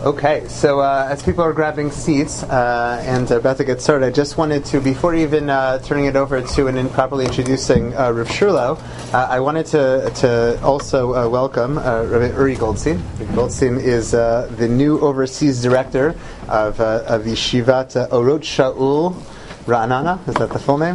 Okay, so as people are grabbing seats and are about to get started, I just wanted to, before even turning it over to and properly introducing Rav Shurlo, I wanted to also welcome Rabbi Uri Goldstein. Rabbi Goldstein is the new overseas director of Yeshivat Orot Shaul Ra'anana, is that the full name?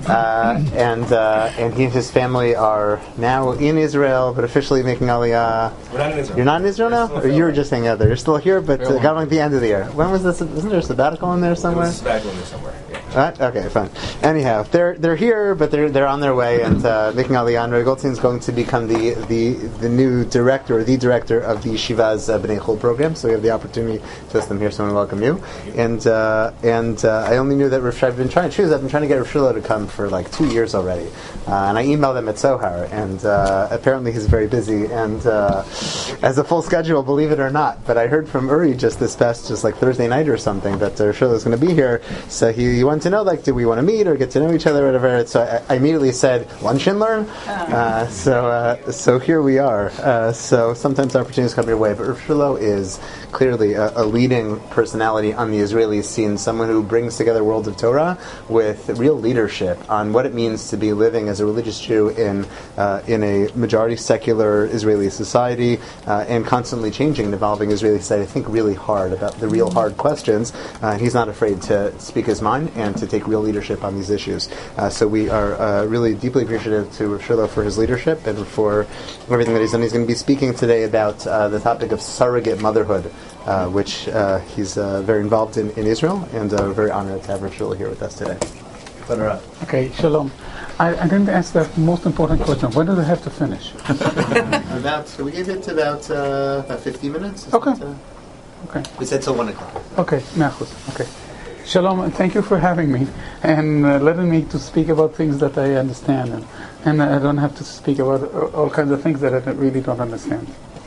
And he and his family are now in Israel, but officially making Aliyah. We're not in Israel. You're not in Israel now? Or you were just hanging out there? You're still here, but got like the end of the year. When was this? Isn't there a sabbatical in there somewhere? There's a sabbatical in there somewhere, yeah. Right? Okay, fine. Anyhow, they're here, but they're on their way and making Aliyah. And Rabbi Goldstein is going to become the new director, or the director of the Yeshiva's B'nai Chol program. So we have the opportunity to host them here. So I want to welcome you. And I only knew that Rav Shai, I've been trying to get Rav Shurlo to come for like 2 years already, and I emailed him at Sohar, and apparently he's very busy and has a full schedule, believe it or not. But I heard from Uri just like Thursday night or something that Rav Shurlo is going to be here, so he wanted to know, like, do we want to meet or get to know each other, or whatever. So I immediately said, lunch and learn. So here we are. So sometimes opportunities come your way, but Rav Shurlo is clearly a leading personality on the Israeli scene, someone who brings together worlds of Torah with real leadership on what it means to be living as a religious Jew in a majority secular Israeli society, and constantly changing and evolving Israeli society. I think really hard about the real hard questions. He's not afraid to speak his mind and to take real leadership on these issues. So we are really deeply appreciative to Rav Shurlo for his leadership and for everything that he's done. He's going to be speaking today about the topic of surrogate motherhood, which he's very involved in Israel, and we're very honored to have Rav Shurlo here with us today. Okay, shalom. I didn't ask the most important question. When do they have to finish? We gave it about 50 minutes. Okay. Okay. We said till 1 o'clock. Okay, ma'achus. Okay. Shalom, and thank you for having me and letting me to speak about things that I understand, and I don't have to speak about all kinds of things that I really don't understand.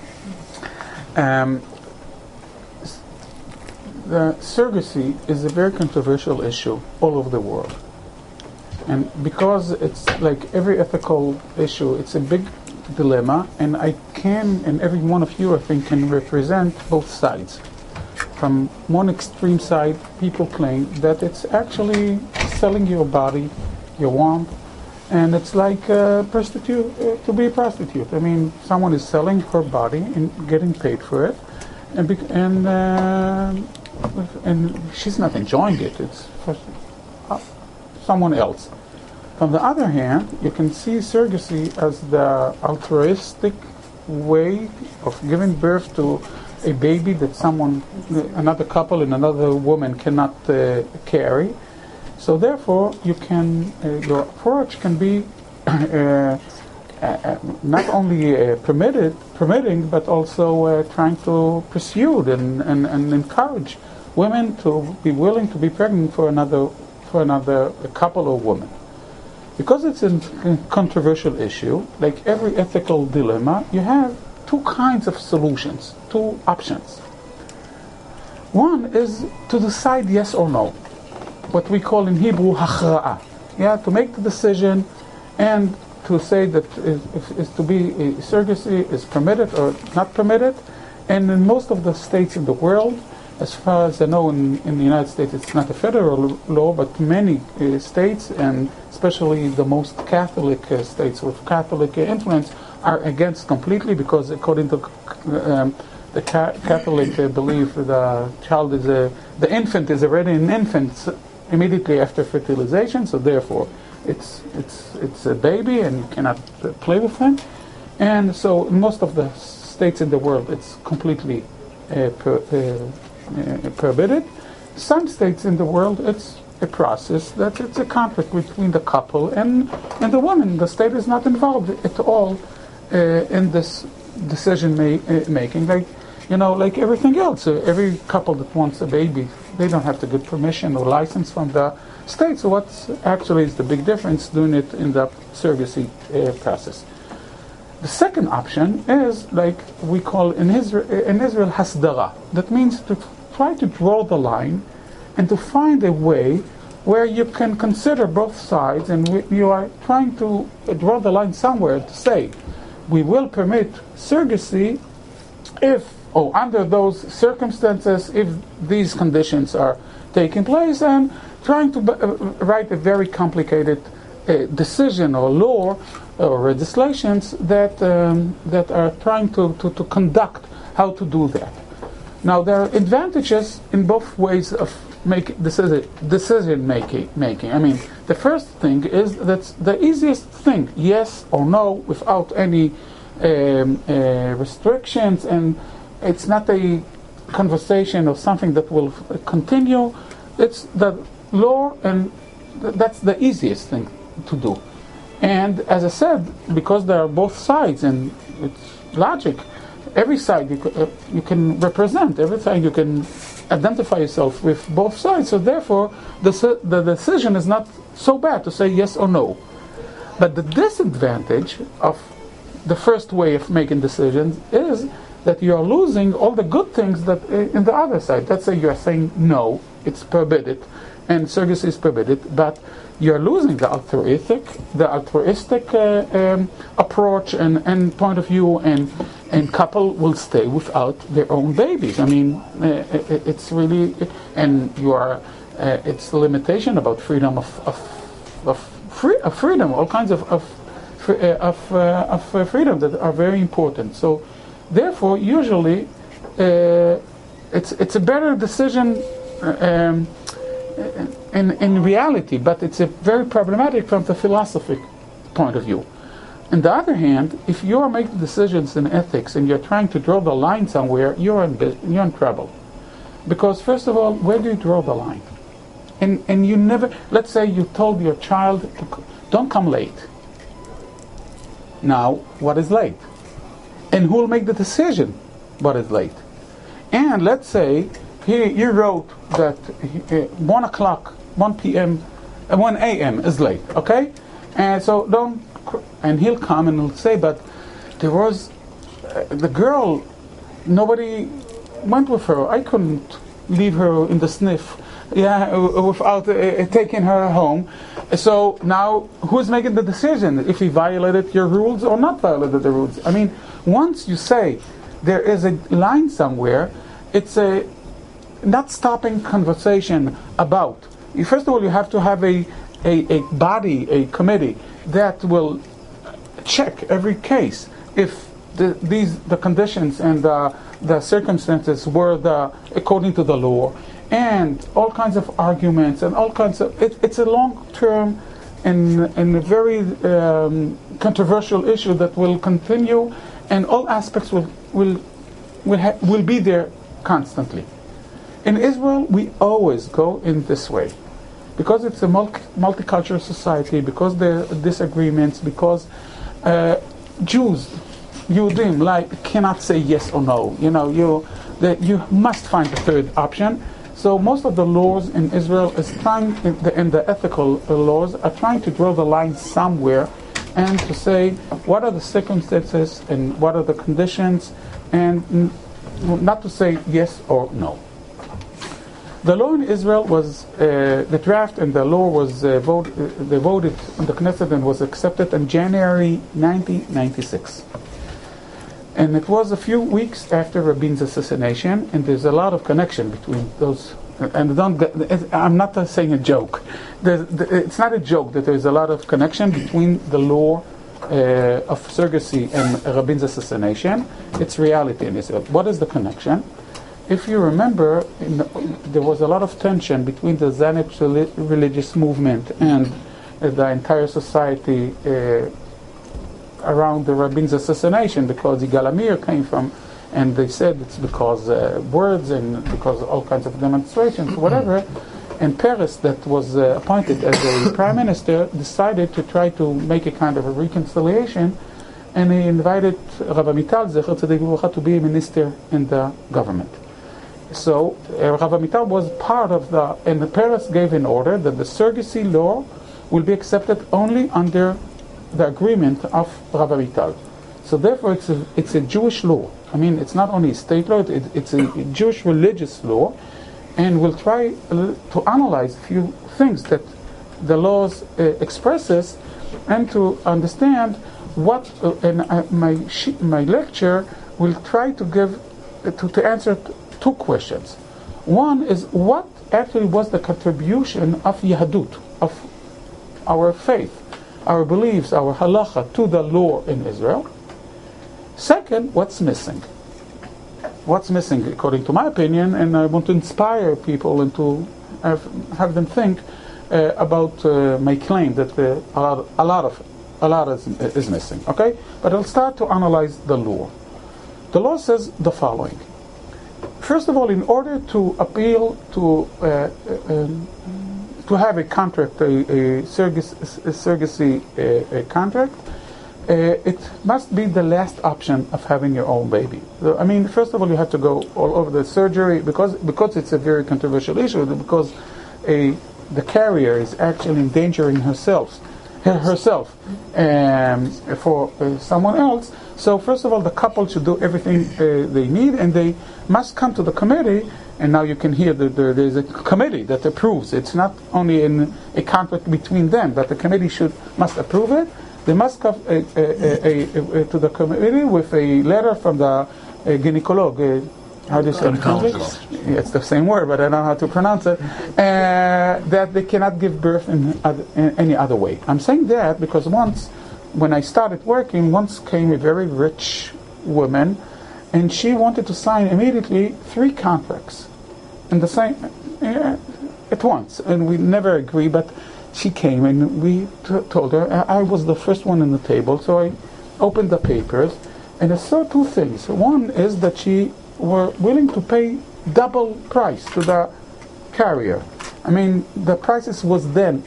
The surrogacy is a very controversial issue all over the world. And because it's like every ethical issue, it's a big dilemma, and and every one of you, I think, can represent both sides. From one extreme side, people claim that it's actually selling your body, your want, and it's like to be a prostitute. I mean, someone is selling her body and getting paid for it, and she's not enjoying it. It's for someone else. From the other hand, you can see surrogacy as the altruistic way of giving birth to a baby that another couple and another woman cannot carry. So therefore, your approach can be not only permitting, but also trying to pursue and encourage women to be willing to be pregnant for another couple or woman. Because it's a controversial issue, like every ethical dilemma, you have two kinds of solutions, two options. One is to decide yes or no, what we call in Hebrew hachra'ah. To make the decision and to say that is to be surrogacy is permitted or not permitted. And in most of the states in the world, as far as I know, in the United States, it's not a federal law, but many states, and especially the most Catholic states with Catholic influence, are against completely, because according to the Catholic belief, the infant is already an infant immediately after fertilization, so therefore it's a baby and you cannot play with him. And so in most of the states in the world, it's completely prohibited. Some states in the world, it's a process that it's a conflict between the couple and the woman. The state is not involved at all in this decision making. Like everything else, every couple that wants a baby, they don't have to get permission or license from the state. So what's actually is the big difference doing it in the surrogacy process? The second option is like we call in Israel hasdara. That means to try to draw the line and to find a way where you can consider both sides, and you are trying to draw the line somewhere to say we will permit surrogacy if under those circumstances, if these conditions are taking place, and trying to write a very complicated decision or law or legislations that are trying to conduct how to do that. Now, there are advantages in both ways of decision making. I mean, the first thing is that's the easiest thing, yes or no, without any restrictions, and it's not a conversation or something that will continue. It's the law, and that's the easiest thing to do. And as I said, because there are both sides, and it's logic, every side you can represent, every side you can identify yourself with both sides. So therefore, the decision is not so bad to say yes or no. But the disadvantage of the first way of making decisions is that you are losing all the good things that in the other side. Let's say you are saying no, it's prohibited, and surrogacy is prohibited, but you're losing the altruistic approach and point of view, and couple will stay without their own babies. I mean, it's really, and you are, it's a limitation about freedom of freedom, all kinds of freedom that are very important. So, therefore, usually, it's a better decision in reality, but it's a very problematic from the philosophic point of view. On the other hand, if you are making decisions in ethics and you're trying to draw the line somewhere, you're in trouble. Because first of all, where do you draw the line? And you never, let's say you told your child, don't come late. Now, what is late? And who will make the decision what is late? And let's say you wrote that 1 p.m., 1 a.m. is late, okay? And so and he'll come and he'll say, but there was the girl, nobody went with her. I couldn't leave her in the sniff, without taking her home. So now, who's making the decision if he violated your rules or not violated the rules? I mean, once you say there is a line somewhere, it's a not stopping conversation about. First of all, you have to have a body, a committee that will check every case if the conditions and the circumstances were according to the law, and all kinds of arguments and all kinds of. It's a long-term and a very controversial issue that will continue, and all aspects will be there constantly. In Israel, we always go in this way, because it's a multicultural society, because there are disagreements, because Yehudim cannot say yes or no. You must find a third option. So most of the laws in Israel is trying, and the ethical laws are trying to draw the line somewhere, and to say what are the circumstances and what are the conditions, and not to say yes or no. The law in Israel was the draft, and the law was voted in the Knesset and was accepted in January 1996. And it was a few weeks after Rabin's assassination, and there's a lot of connection between those. And I'm not saying a joke. It's not a joke that there's a lot of connection between the law of surrogacy and Rabin's assassination. It's reality in Israel. What is the connection? If you remember, there was a lot of tension between the Zionist religious movement and the entire society around the Rabin's assassination, because Yigal Amir came from, and they said it's because words and because all kinds of demonstrations, whatever. And Peres, that was appointed as a prime minister, decided to try to make a kind of a reconciliation, and he invited Rav Amital Zecher Tzedek Livracha to be a minister in the government. So Rav Amital was part of and Peres gave an order that the surrogacy law will be accepted only under the agreement of Rav Amital. So therefore it's a Jewish law. I mean, it's not only a state law, it's a Jewish religious law, and we'll try to analyze a few things that the laws expresses, and to understand what my lecture will try to give to answer two questions. One is, what actually was the contribution of Yahadut, of our faith, our beliefs, our halacha to the law in Israel? Second, what's missing? What's missing, according to my opinion, and I want to inspire people and to have them think about my claim that a lot is missing. Okay, but I'll start to analyze the law. The law says the following. First of all, in order to appeal to have a contract, a surrogacy contract, it must be the last option of having your own baby. I mean, first of all, you have to go all over the surgery because it's a very controversial issue, because the carrier is actually endangering herself for someone else. So first of all, the couple should do everything they need, and they must come to the committee. And now you can hear that there's a committee that approves. It's not only in a contract between them, but the committee must approve it. They must come to the committee with a letter from the gynecolog. How do you say it? It's the same word, but I don't know how to pronounce it. That they cannot give birth in any other way. I'm saying that because once, when I started working, once came a very rich woman, and she wanted to sign immediately 3 contracts in the same at once, and we never agreed. But she came, and we told her. I was the first one on the table, so I opened the papers, and I saw 2 things. One is that she were willing to pay double price to the carrier. I mean, the prices were then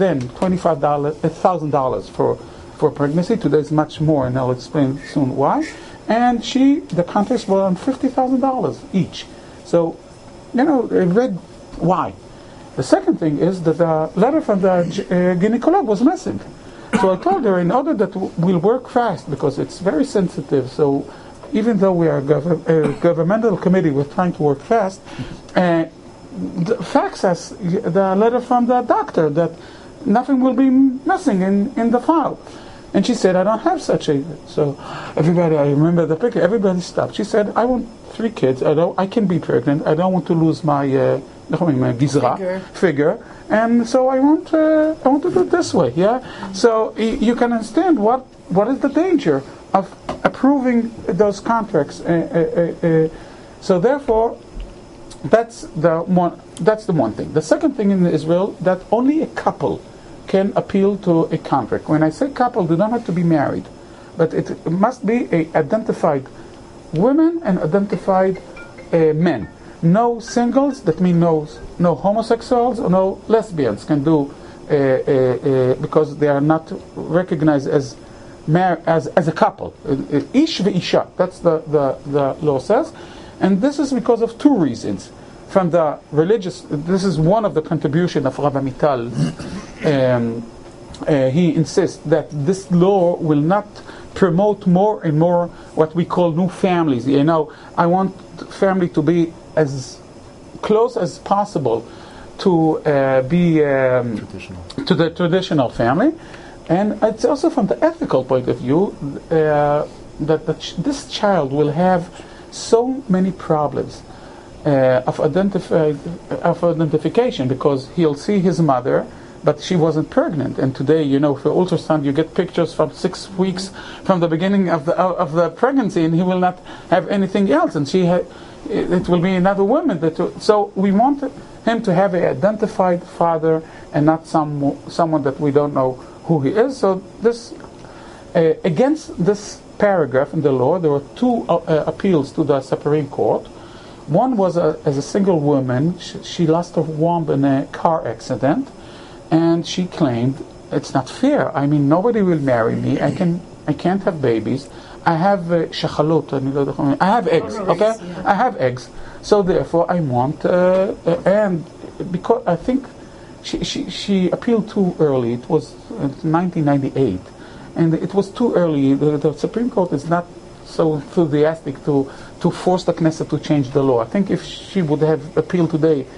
$1,000 for pregnancy. Today is much more, and I'll explain soon why. And the contracts were on $50,000 each. So, I read why. The second thing is that the letter from the gynecolog was missing. So I told her, in order that we'll work fast, because it's very sensitive, so even though we are a governmental committee, we're trying to work fast, fax us the letter from the doctor that nothing will be missing in the file. And she said, I don't have such a... So everybody, I remember the picture, everybody stopped. She said, I want 3 kids, I can be pregnant, I don't want to lose my figure, and so I want to do it this way, yeah? So you can understand what is the danger of approving those contracts. So therefore, that's the one thing. The second thing in Israel, that only a couple can appeal to a contract. When I say couple, they don't have to be married, but it must be identified women and identified men. No singles, that means no homosexuals or no lesbians can do because they are not recognized as a couple. Ish ve'isha, that's the law says, and this is because of 2 reasons. From the religious, this is one of the contribution of Rabbi Mital. He insists that this law will not promote more and more what we call new families. I want family to be as close as possible to be to the traditional family, and it's also from the ethical point of view that this child will have so many problems of identification, because he'll see his mother, but she wasn't pregnant. And today, for ultrasound, you get pictures from 6 weeks from the beginning of the pregnancy, and he will not have anything else, and it will be another woman. So we want him to have an identified father and not someone that we don't know who he is. So this against this paragraph in the law, there were 2 appeals to the Supreme Court. One was as a single woman. She lost her womb in a car accident, and she claimed it's not fair. I mean, nobody will marry me. I can't have babies. I have shachalot. I have eggs. Okay, I have eggs. So therefore, I want and because I think she appealed too early. It was 1998, and it was too early. The Supreme Court is not so enthusiastic to force the Knesset to change the law. I think if she would have appealed today,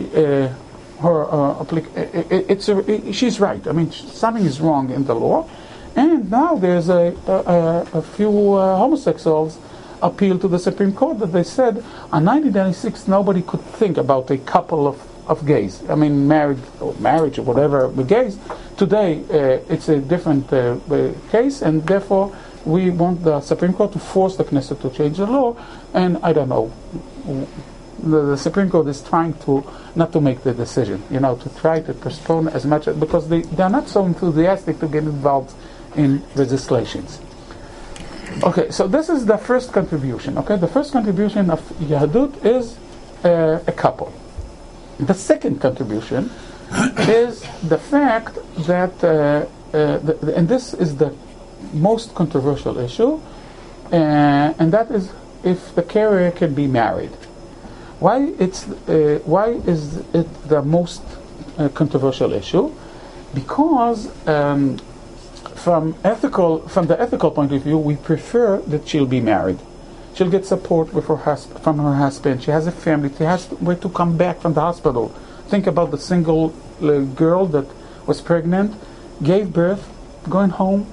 she's right. I mean, something is wrong in the law. And now there's a few homosexuals appeal to the Supreme Court that they said on 1996 nobody could think about a couple of gays. I mean, marriage or whatever, the gays. Today it's a different case, and therefore we want the Supreme Court to force the Knesset to change the law. And I don't know. The Supreme Court is trying to not to make the decision, to try to postpone as much because they are not so enthusiastic to get involved in legislations. Okay, so this is the first contribution. Okay, the first contribution of Yahadut is a couple. The second contribution is the fact that, and this is the most controversial issue, and that is if the carrier can be married. Why is it the most controversial issue? Because from the ethical point of view, we prefer that she'll be married. She'll get support with from her husband. She has a family. She has where to come back from the hospital. Think about the single girl that was pregnant, gave birth, going home,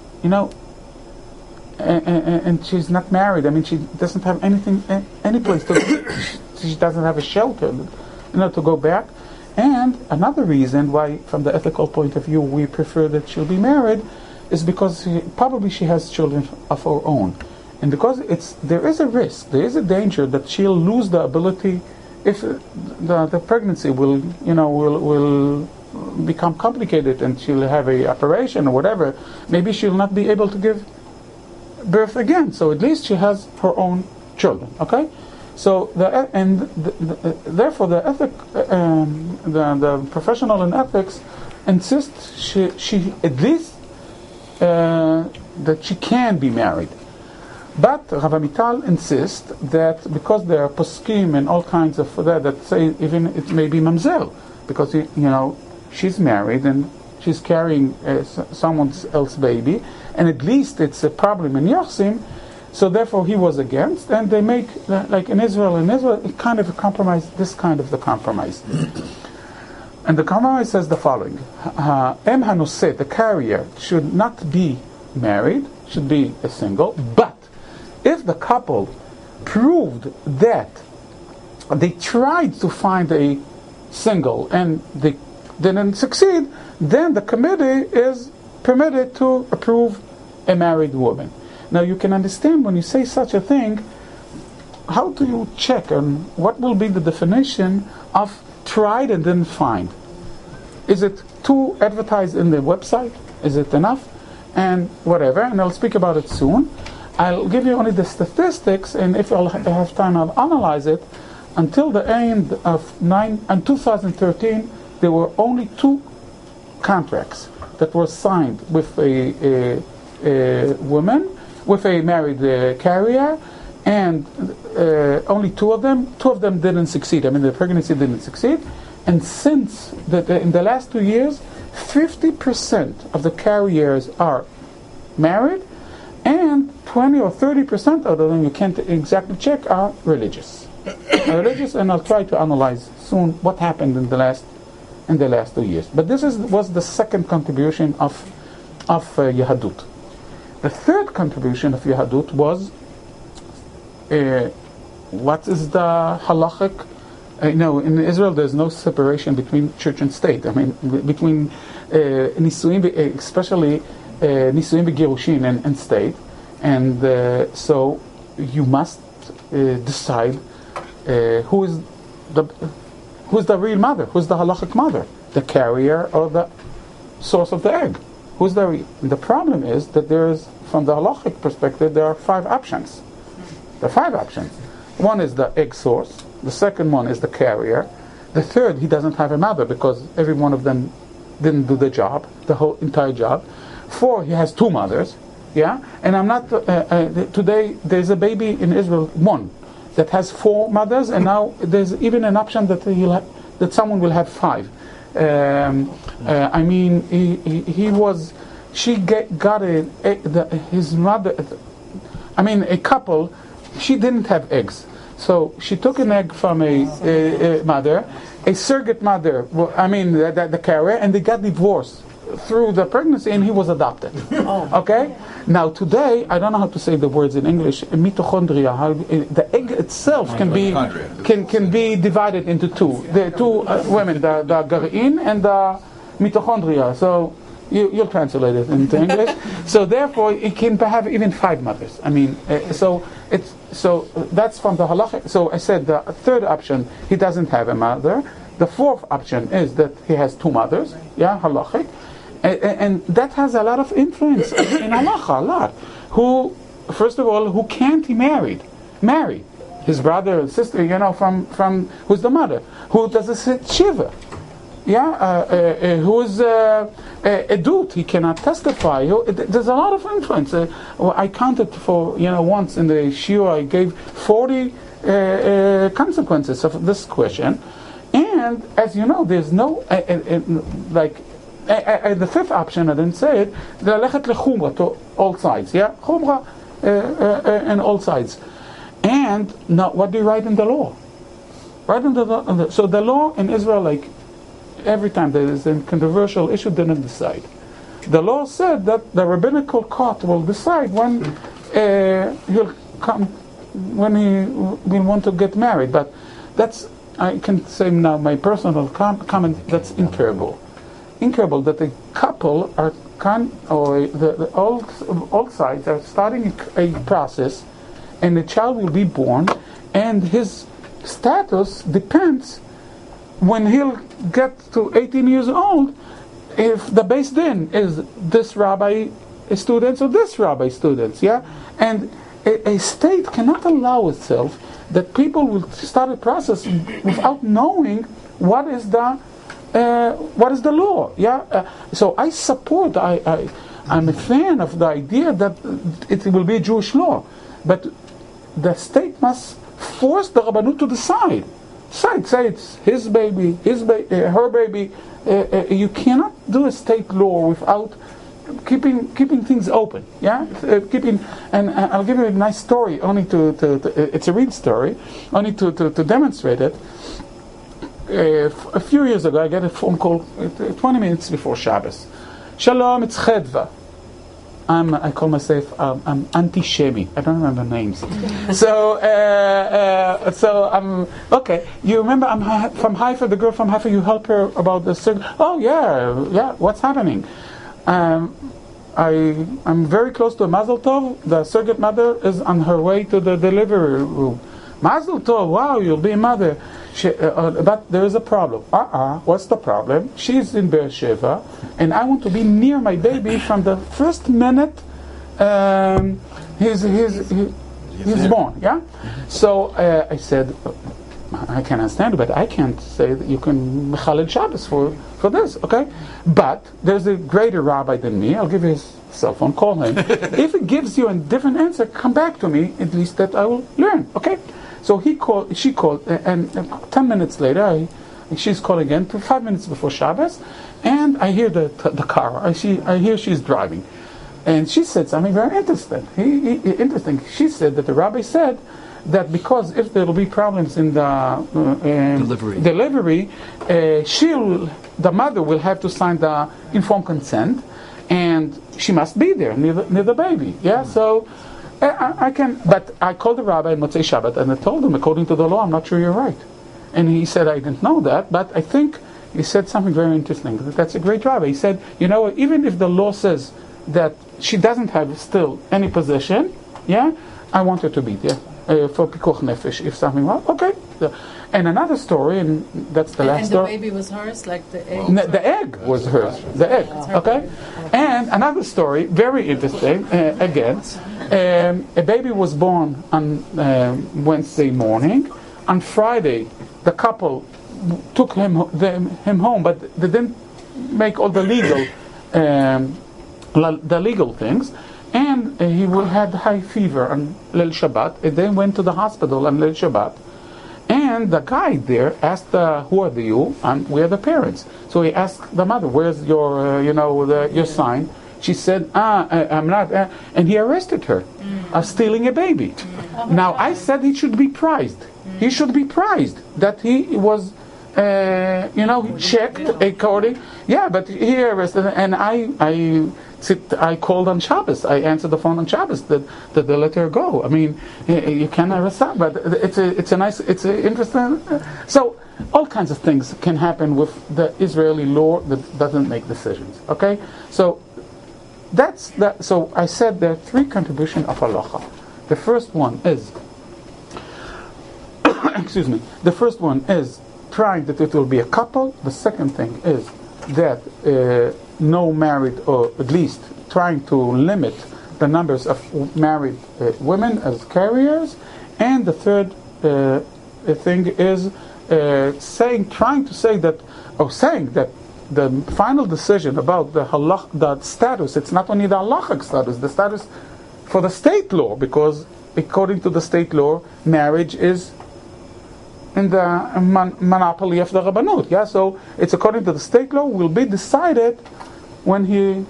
and she's not married. I mean, she doesn't have any place to go. She doesn't have a shelter, to go back. And another reason why, from the ethical point of view, we prefer that she'll be married is because probably she has children of her own. And because there is a risk, there is a danger that she'll lose the ability if the pregnancy will become complicated and she'll have a operation or whatever. Maybe she'll not be able to give birth again. So at least she has her own children. Okay, so therefore the professional in ethics insist she at least that she can be married. But Rav Amital insists that because there are poskim and all kinds of that say even it may be mamzel, because she's married and she's carrying someone else's baby, and at least it's a problem in Yochsim. So therefore he was against, and they make like in Israel, a kind of a compromise. This kind of the compromise, and the compromise says the following: Em Hanoseh, the carrier, should not be married, should be a single, but if the couple proved that they tried to find a single and they didn't succeed, then the committee is permitted to approve a married woman. Now you can understand when you say such a thing, how do you check on what will be the definition of tried and didn't find? Is it too advertised in the website? Is it enough? And whatever, and I'll speak about it soon. I'll give you only the statistics, and if I'll have time, I'll analyze it. Until the end of 2013, there were only 2 contracts that were signed with a woman, with a married carrier, and only 2 of them. 2 of them didn't succeed. I mean, the pregnancy didn't succeed. And since in the last 2 years, 50% of the carriers are married, and 20 or 30% of them, you can't exactly check, are religious. And I'll try to analyze soon what happened in the last 2 years. But this was the second contribution of Yahadut. The third contribution of Yahadut was what is the halachic? In Israel there's no separation between church and state. I mean, between nisuim, especially nisuim b'girushin and state, and so you must decide who is the real mother, who's the halachic mother, the carrier or the source of the egg. Who's the real? The problem is that from the halachic perspective, there are 5 options. There are 5 options. One is the egg source. The second one is the carrier. The third, he doesn't have a mother because every one of them didn't do the job, the whole entire job. 4, he has 2 mothers. Yeah, and I'm not. Today, there's a baby in Israel, 1 that has 4 mothers, and now there's even an option that that someone will have 5. I mean, she got his mother. I mean, a couple. She didn't have eggs, so she took an egg from a mother, a surrogate mother. I mean, the carrier, and they got divorced through the pregnancy, and he was adopted. Okay? Now today, I don't know how to say the words in English. Mitochondria. The egg itself can be divided into two. The two women, the garin and the mitochondria. So you'll translate it into English. So therefore, it can have even 5 mothers. I mean, so that's from the halacha. So I said the third option, he doesn't have a mother. The fourth option is that he has 2 mothers. Yeah, halachic. And that has a lot of influence in halacha, a lot. Who, first of all, who can't he marry? His brother or sister, from who's the mother? Who does a shiva? Yeah, who is edut? He cannot testify. There's a lot of influence. I counted for once in the shiur I gave 40 consequences of this question, and as you know, there's no the fifth option, I didn't say it, the lechet lechumra, to all sides, yeah? Chumra and all sides. And now, what do you write in the law? So the law in Israel, like, every time there is a controversial issue, didn't decide. The law said that the rabbinical court will decide when he'll come, when he will want to get married. But that's, I can say now, my personal comment, that's incurable that the couple are all sides are starting a process, and the child will be born, and his status depends when he'll get to 18 years old, if the Beis Din is this rabbi students or this rabbi students, yeah? And a state cannot allow itself that people will start a process without knowing what is the law, yeah? So I support, I'm a fan of the idea that it will be a Jewish law, but the state must force the Rabbanut to decide. Say it's his baby, her baby. You cannot do a state law without keeping things open. Yeah, and I'll give you a nice story. Only to it's a real story. Only to demonstrate it. A few years ago, I got a phone call 20 minutes before Shabbos. Shalom, it's Chedva. I call myself I'm anti-Shemi. I don't remember names. So I'm okay. You remember I'm from Haifa. The girl from Haifa. You help her about the circuit. Oh yeah. What's happening? I'm very close to a Mazel Tov. The surrogate mother is on her way to the delivery room. Mazel Tov. Wow, you'll be a mother. But there is a problem. What's the problem? She's in Beersheba, and I want to be near my baby from the first minute he's born. Yeah. So I said, I can understand, but I can't say that you can mechalel Shabbos for this. Okay. But there's a greater rabbi than me. I'll give you his cell phone. Call him. If it gives you a different answer, come back to me. At least that I will learn. Okay. So she called, and 10 minutes later, she's calling again, 5 minutes before Shabbos, and I hear the car. I hear she's driving, and she said something very interesting. Interesting. She said that the rabbi said that because if there will be problems in the delivery, the mother will have to sign the informed consent, and she must be there near the baby. Yeah, so. I can, but I called the rabbi in Motzei Shabbat and I told him, according to the law, I'm not sure you're right. And he said, I didn't know that, but I think he said something very interesting. That's a great rabbi. He said, even if the law says that she doesn't have still any position, yeah, I want her to be there for Pikuach Nefesh, if something wrong. Okay. And another story, and that's the last story. And the baby was hers, like the egg? The egg was hers. The egg, okay? And another story, very interesting, again. A baby was born on Wednesday morning. On Friday, the couple took him home, but they didn't make all the legal things. And he had high fever on Leil Shabbat. And they went to the hospital on Leil Shabbat. And the guy there asked, "Who are you?" And we are the parents. So he asked the mother, "Where's your, your sign?" She said, "I'm not." And he arrested her, stealing a baby. Now I said he should be prized. He should be prized that he was checked according. Yeah, but here is and I called on Shabbos. I answered the phone on Shabbos that they let her go. I mean, you can't arrest her, but it's an interesting. So all kinds of things can happen with the Israeli law that doesn't make decisions. Okay, so that's that. So I said there are three contributions of halacha. The first one is, excuse me. The first one is trying that it will be a couple. The second thing is that no married, or at least trying to limit the numbers of married women as carriers. And the third thing is trying to say that the final decision about the status, it's not only the halachic status, the status for the state law, because according to the state law, marriage is in the monopoly of the Rabbanut. Yeah, so it's according to the state law, will be decided when he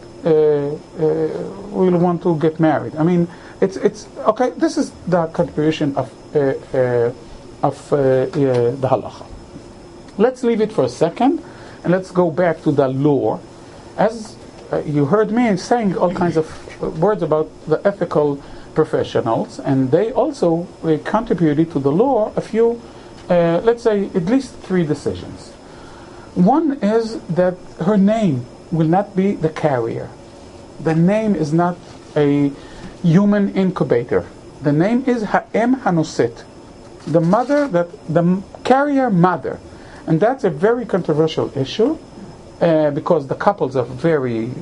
will want to get married. I mean, it's okay. This is the contribution of the halacha. Let's leave it for a second, and let's go back to the law. As you heard me saying all kinds of words about the ethical professionals, and they also contributed to the law a few, let's say, at least three decisions. One is that her name will not be the carrier. The name is not a human incubator. The name is Ha'em Hanoset, the mother, the carrier mother. And that's a very controversial issue, because the couples are very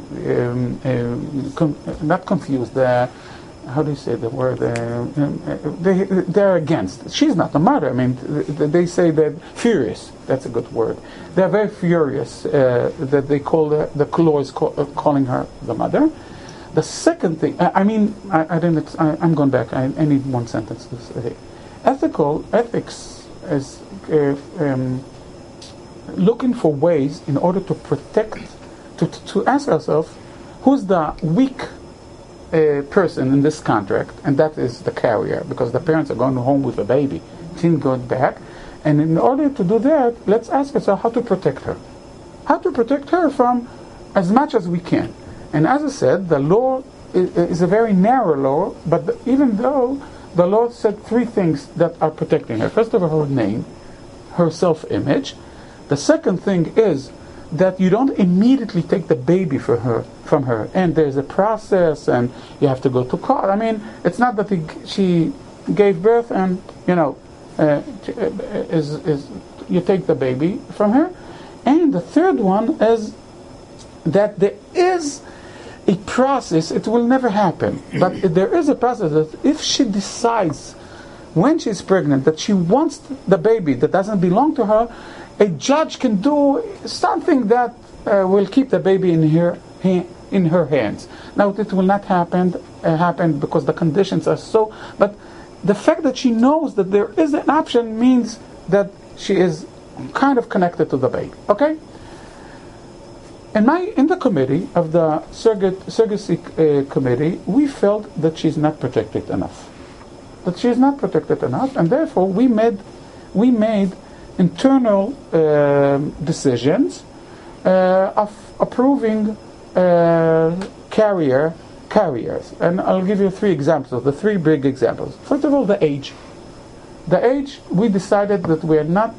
not confused. How do you say the word? They're against. She's not the mother. I mean, they say that furious. That's a good word. They're very furious that they call the law is calling her the mother. The second thing, I'm going back. I need one sentence to say. Ethics is looking for ways in order to protect, to ask ourselves, who's the weak person in this contract, and that is the carrier, because the parents are going home with a baby, teen going back, and in order to do that, let's ask ourselves how to protect her. How to protect her from as much as we can. And as I said, the law is a very narrow law, but even though the law said three things that are protecting her. First of all, her name, her self-image. The second thing is that you don't immediately take the baby from her, and there's a process, and you have to go to court. I mean, it's not that she gave birth and you take the baby from her. And the third one is that there is a process. It will never happen, but there is a process that if she decides when she's pregnant that she wants the baby that doesn't belong to her, a judge can do something that will keep the baby in her hands. Now, it will not happen because the conditions are so. But the fact that she knows that there is an option means that she is kind of connected to the baby. Okay. In the committee of the surrogacy committee, we felt that she's not protected enough. And therefore we made internal decisions of approving carriers. And I'll give you three examples, the three big examples. First of all, the age. The age, we decided that we're not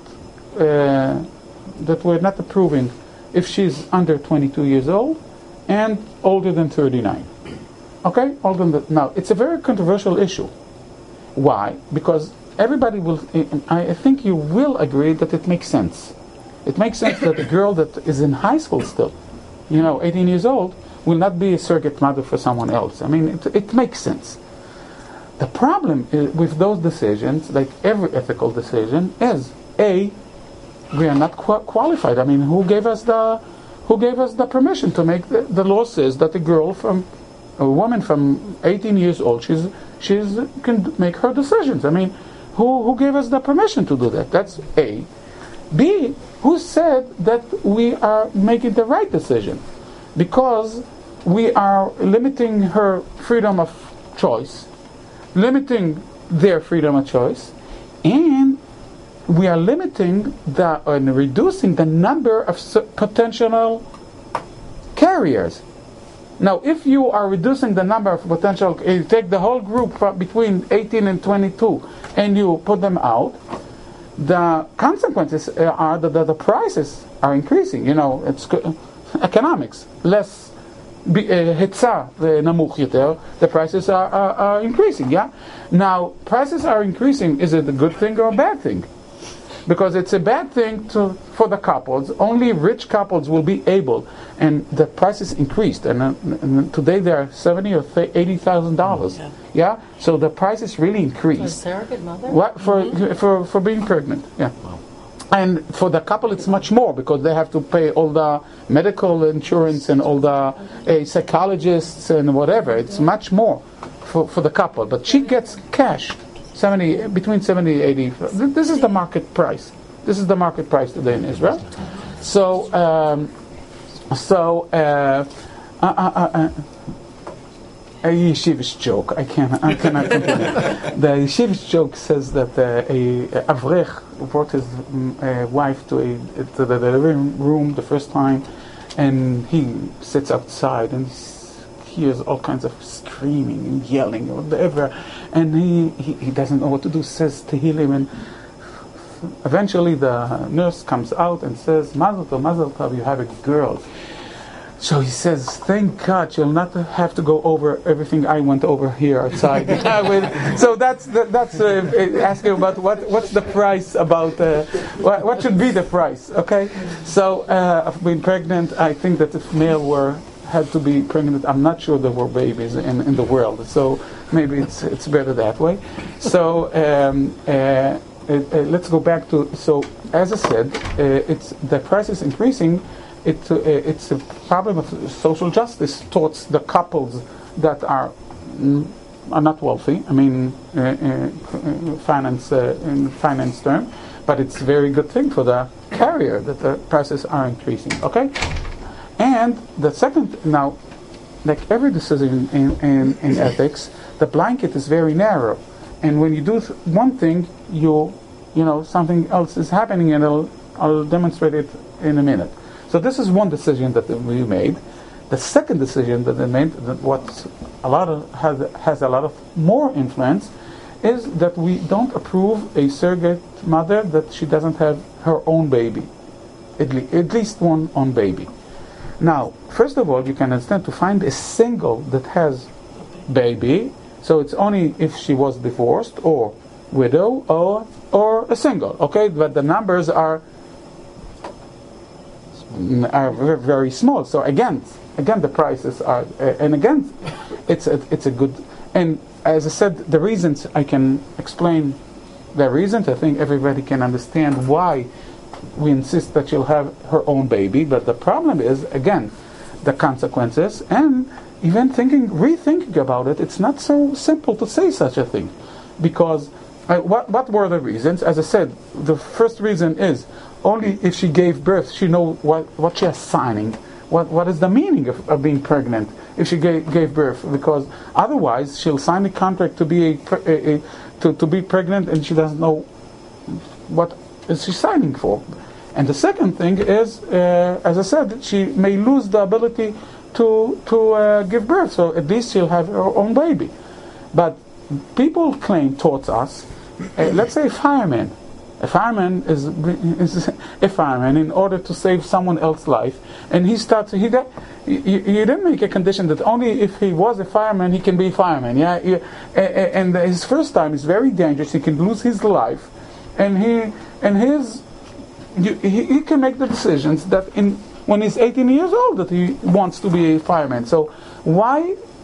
approving if she's under 22 years old and older than 39. Okay? Older than that. Now, it's a very controversial issue. Why? Because everybody will, I think you will agree that it makes sense. It makes sense that a girl that is in high school still, 18 years old, will not be a surrogate mother for someone else. I mean, it makes sense. The problem with those decisions, like every ethical decision, is we are not qualified. I mean, who gave us the permission to make the law says that a woman from 18 years old, she can make her decisions. I mean, who gave us the permission to do that? That's A. B, who said that we are making the right decision? Because we are limiting her freedom of choice, limiting their freedom of choice, and we are limiting and reducing the number of potential carriers. Now, if you are reducing the number of potential, you take the whole group between 18 and 22 and you put them out, the consequences are that the prices are increasing. It's economics. Less היצע נמוך יותר, the prices are increasing, yeah? Now, prices are increasing, is it a good thing or a bad thing? Because it's a bad thing for the couples. Only rich couples will be able, and the prices increased, and today they are $70,000 or $80,000. Yeah, so the prices really increased. For a surrogate mother? What for being pregnant? Yeah. Wow. And for the couple, it's much more because they have to pay all the medical insurance and all the psychologists and whatever. It's much more for the couple. But she gets cash. Between 70 and 80. This is the market price. This is the market price today in Israel. So, a yeshivish joke. I cannot continue. The yeshivish joke says that a avrech brought his wife to the living room the first time, and he sits outside and hears all kinds of screaming and yelling or whatever, and he doesn't know what to do. Says Tehillim, and eventually the nurse comes out and says, "Mazel tov, you have a girl." So he says, "Thank God, you'll not have to go over everything I went over here outside." So that's asking about what's the price about what should be the price. Okay, so of being pregnant, I think that if male had to be pregnant, I'm not sure there were babies in the world. So maybe it's better that way. So let's go back to. So as I said, it's the price is increasing. It's a problem of social justice towards the couples that are not wealthy. I mean, finance in finance term, but it's a very good thing for the carrier that the prices are increasing. Okay, and the second now, like every decision in ethics, the blanket is very narrow, and when you do one thing, you know something else is happening, and I'll demonstrate it in a minute. So this is one decision that we made. The second decision that they made, that has a lot of more influence, is that we don't approve a surrogate mother that she doesn't have her own baby, at least one own baby. Now, first of all, you can understand to find a single that has baby. So it's only if she was divorced or widow or a single. Okay, but the numbers are very, very small. So again, the prices are, and again, it's a good. And as I said, the reasons I can explain. The reasons I think everybody can understand why we insist that she'll have her own baby. But the problem is again, the consequences, and even rethinking about it. It's not so simple to say such a thing, because what were the reasons? As I said, the first reason is only if she gave birth, she knows what she is signing. What is the meaning of being pregnant if she gave birth? Because otherwise, she'll sign a contract to be to be pregnant, and she doesn't know what is she signing for. And the second thing is, as I said, she may lose the ability to give birth. So at least she'll have her own baby. But people claim towards us, let's say firemen. A fireman is a fireman in order to save someone else's life, and he didn't make a condition that only if he was a fireman he can be a fireman. Yeah, and his first time is very dangerous. He can lose his life, and he can make the decisions that when he's 18 years old that he wants to be a fireman. So what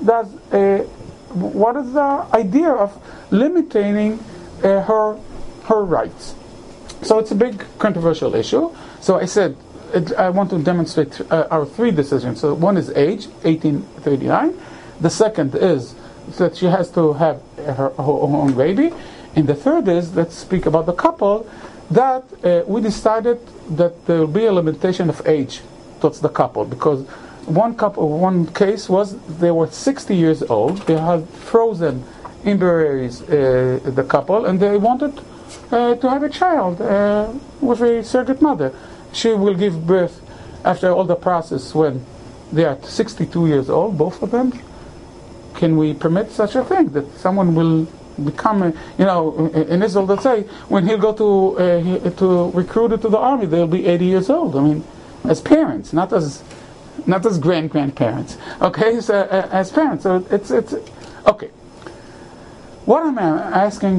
is the idea of limiting her rights? So it's a big controversial issue. So I said I want to demonstrate our three decisions. So one is age, 1839. The second is that she has to have her own baby. And the third is, let's speak about the couple, that we decided that there will be a limitation of age towards the couple, because one case was they were 60 years old, they had frozen embryos, the couple, and they wanted to have a child with a surrogate mother. She will give birth after all the process when they are 62 years old, both of them. Can we permit such a thing, that someone will become, in Israel they say, when he'll go to recruited to the army, they'll be 80 years old. I mean, as parents, not as grandparents. Okay, so as parents. So it's okay. What I'm asking,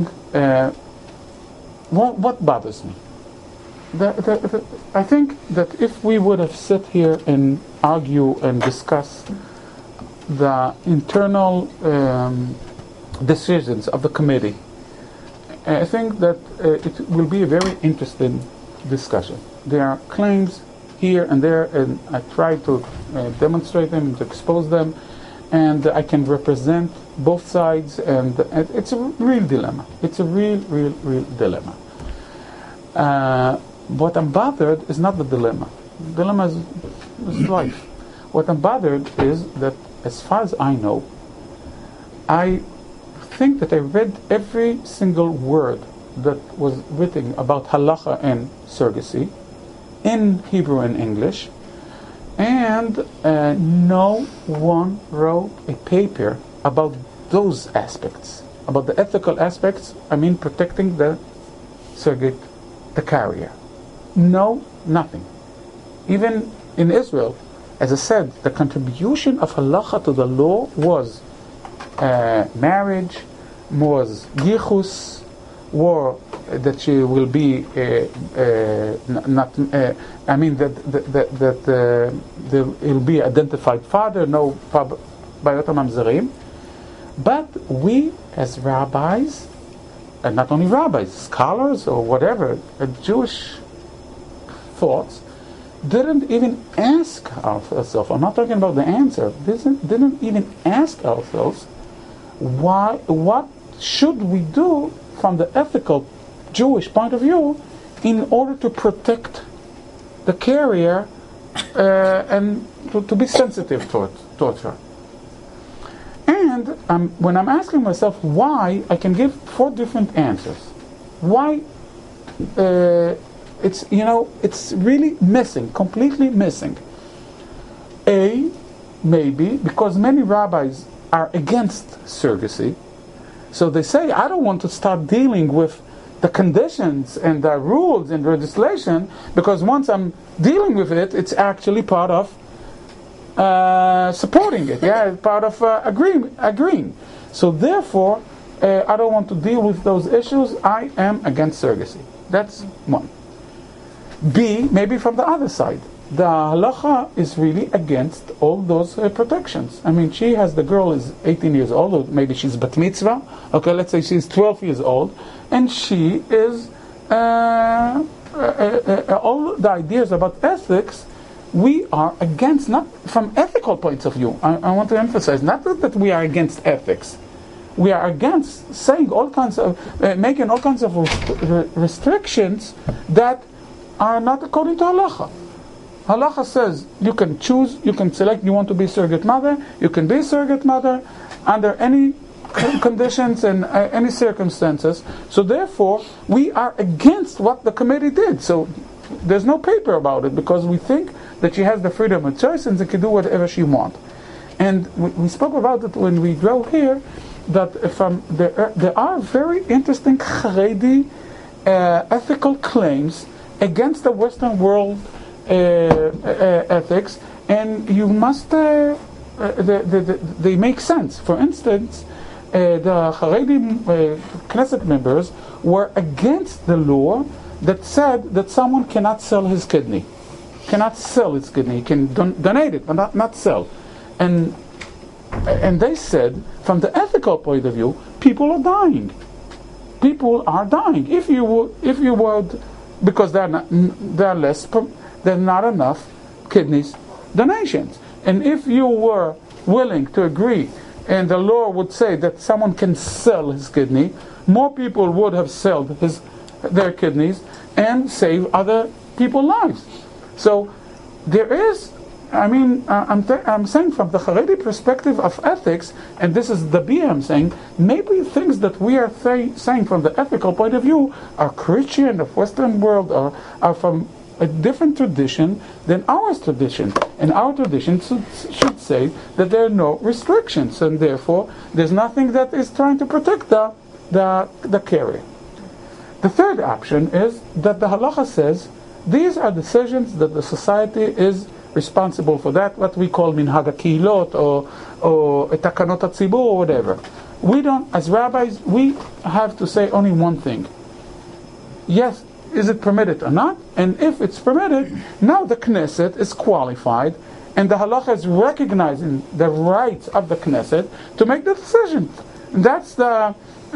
what bothers me? I think that if we would have sit here and argue and discuss the internal decisions of the committee, I think that it will be a very interesting discussion. There are claims here and there, and I try to demonstrate them, to expose them, and I can represent both sides, and it's a real dilemma. It's a real dilemma. What I'm bothered is not the dilemma. The dilemma is life. What I'm bothered is that, as far as I know, I think that I read every single word that was written about halacha and surrogacy in Hebrew and English, and no one wrote a paper about those aspects, about the ethical aspects. I mean, protecting the surrogate, the carrier. No, nothing. Even in Israel, as I said, the contribution of halacha to the law was marriage, was yichus, or that she will be not. I mean that there will be identified father, no bayot mamzerim. But we, as rabbis, and not only rabbis, scholars or whatever, Jewish thoughts, didn't even ask ourselves. I'm not talking about the answer. Didn't even ask ourselves what should we do from the ethical Jewish point of view in order to protect the carrier and to be sensitive towards her. And when I'm asking myself why, I can give 4 different answers. Why it's really missing, completely missing. A, maybe because many rabbis are against surrogacy. So they say, I don't want to start dealing with the conditions and the rules and legislation, because once I'm dealing with it, it's actually part of supporting it. Yeah, part of agreeing. So therefore, I don't want to deal with those issues. I am against surrogacy. That's one. B, maybe from the other side. The halacha is really against all those protections. I mean, the girl is 18 years old, or maybe she's bat mitzvah. Okay, let's say she's 12 years old, and she is all the ideas about ethics we are against, not from ethical points of view. I want to emphasize, not that we are against ethics. We are against saying all kinds of, making all kinds of restrictions that are not according to halacha. Halacha says you can choose, you can select, you want to be a surrogate mother, you can be a surrogate mother under any conditions and any circumstances. So therefore, we are against what the committee did. So there's no paper about it, because we think that she has the freedom of choice and she can do whatever she wants. And we spoke about it when we drove here, that there are very interesting Haredi ethical claims against the Western world ethics, and you must they make sense. For instance, the Haredi Knesset members were against the law that said that someone cannot sell his kidney. Cannot sell his kidney. He can donate it, but not sell. And they said, from the ethical point of view, people are dying. People are dying. If you would, because there are not enough kidneys donations. And if you were willing to agree, and the law would say that someone can sell his kidney, more people would have sold their kidneys and save other people's lives. So there is I'm saying from the Haredi perspective of ethics, and this is the Bia I'm saying, maybe things that we are saying from the ethical point of view are Christian, of Western world, or are from a different tradition than our tradition. And our tradition should say that there are no restrictions, and therefore there's nothing that is trying to protect the carrier. The third option is that the halacha says these are decisions that the society is responsible for, that what we call minhag hakehilot or takanot hatzibur or whatever. We don't, as rabbis, we have to say only one thing. Yes, is it permitted or not? And if it's permitted, now the Knesset is qualified, and the halacha is recognizing the rights of the Knesset to make the decision. And that's the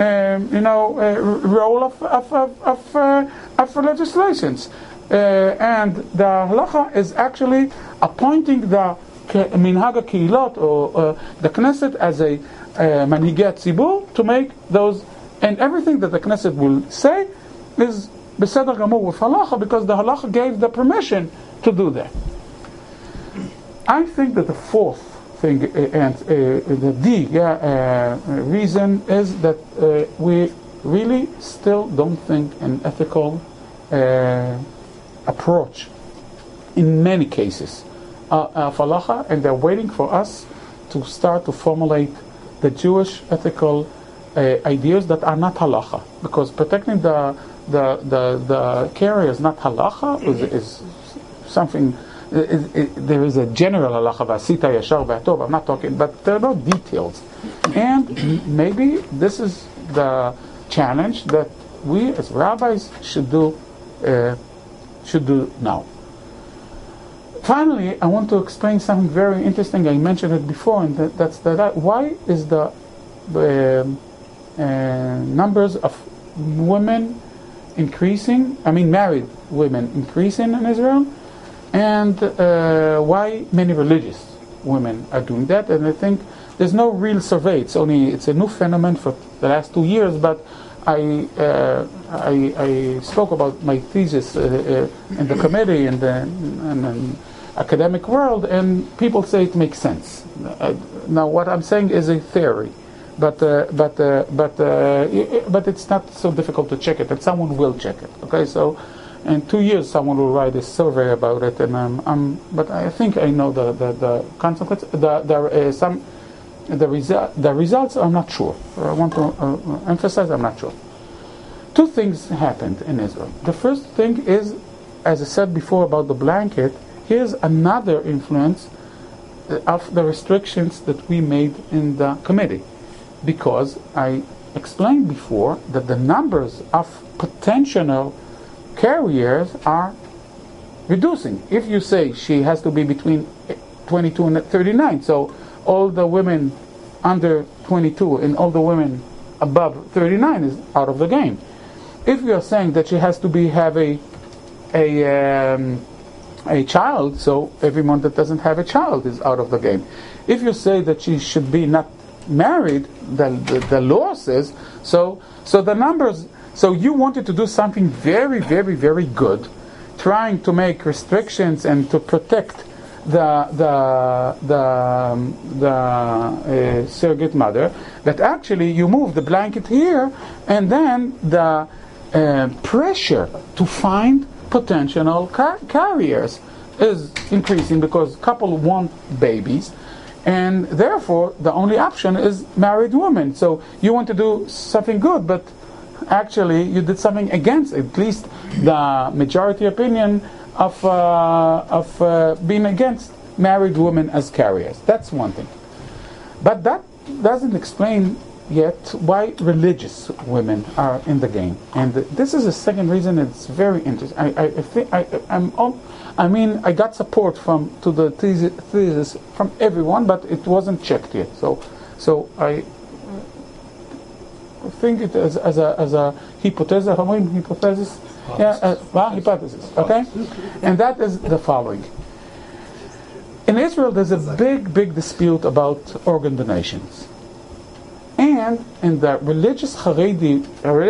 role of legislations. And the halacha is actually appointing the minhag hakehilot or the Knesset as a manhigei tzibur to make those, and everything that the Knesset will say is beseder gamur with halacha, because the halacha gave the permission to do that. I think that the fourth thing and the reason is that we really still don't think an ethical approach in many cases of halacha, and they're waiting for us to start to formulate the Jewish ethical ideas that are not halacha, because protecting the carrier is not halacha, is something. There is a general halacha, v'asita yashar v'atov. I'm not talking, but there are no details, and maybe this is the challenge that we as rabbis should do now. Finally, I want to explain something very interesting. I mentioned it before, and that's why is the numbers of women increasing? I mean, married women increasing in Israel, and why many religious women are doing that? And I think there's no real survey. It's a new phenomenon for the last 2 years, but I spoke about my thesis in the committee and the academic world, and people say it makes sense. Now, what I'm saying is a theory, but it's not so difficult to check it, and someone will check it. Okay, so in 2 years, someone will write a survey about it, and but I think I know the consequence. The results, I'm not sure. I want to emphasize, I'm not sure. Two things happened in Israel. The first thing is, as I said before about the blanket, here's another influence of the restrictions that we made in the committee. Because I explained before that the numbers of potential carriers are reducing. If you say she has to be between 22 and 39, so all the women under 22 and all the women above 39 is out of the game. If you are saying that she has to have a child, so everyone that doesn't have a child is out of the game. If you say that she should be not married, the law says so the numbers. So you wanted to do something very, very, very good, trying to make restrictions and to protect the surrogate mother, that actually you move the blanket here, and then the pressure to find potential carriers is increasing because couple want babies, and therefore the only option is married women. So you want to do something good, but actually you did something against at least the majority opinion of being against married women as carriers. That's one thing. But that doesn't explain yet why religious women are in the game. And this is a second reason. It's very interesting. I got support to the thesis from everyone, but it wasn't checked yet. So I think it as a hypothesis. Hypothesis. Okay, and that is the following. In Israel, there's a big dispute about organ donations, and in the religious and